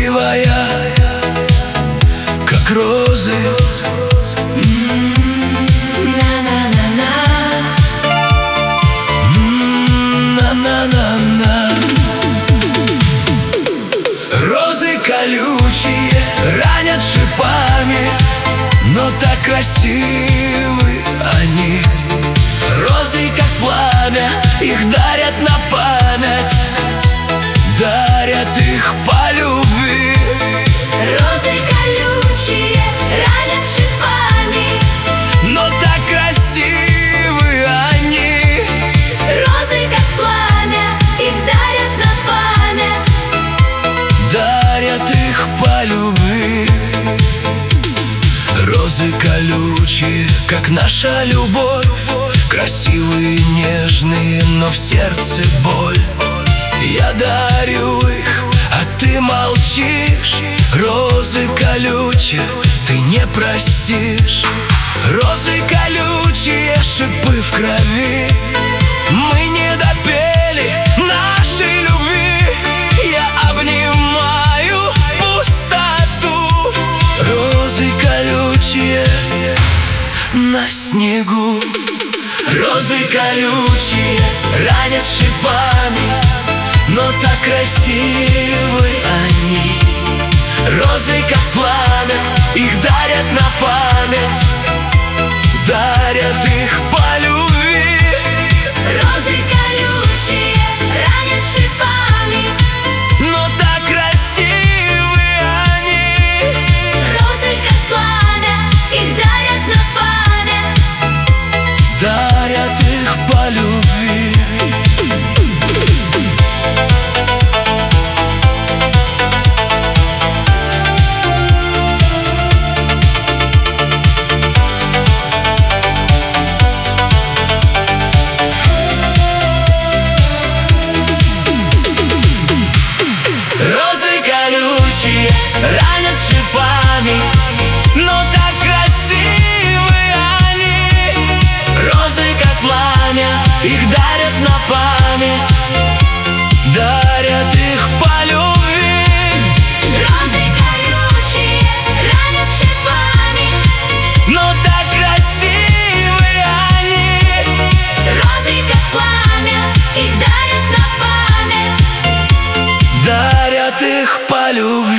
красивая, как розы. Розы колючие ранят шипами, но так красивы они. Розы как пламя, их дарят на память, дарят их по любви. Розы колючие ранят шипами, но так красивы они. Розы как пламя, их дарят на память, дарят их по любви. Розы колючие, как наша любовь, красивые, нежные, но в сердце боль. Я дарю их, а ты молчишь. Розы колючие, ты не простишь. Розы колючие, шипы в крови. Мы не допели нашей любви. Я обнимаю пустоту. Розы колючие на снегу. Розы колючие ранят шипами, но так красивы они. Розы как пламя, их дарят на память, дарят их по любви. Розы колючие ранят шипами, но так красивы они. Розы как пламя, их дарят на память, дарят их по любви. Ранят шипами, но так красивы они. Розы как пламя, их дарят на память, дарят их по любви. Розы колючие ранят шипами, но так красивы они. Розы как пламя, их дарят на память, дарят их по любви.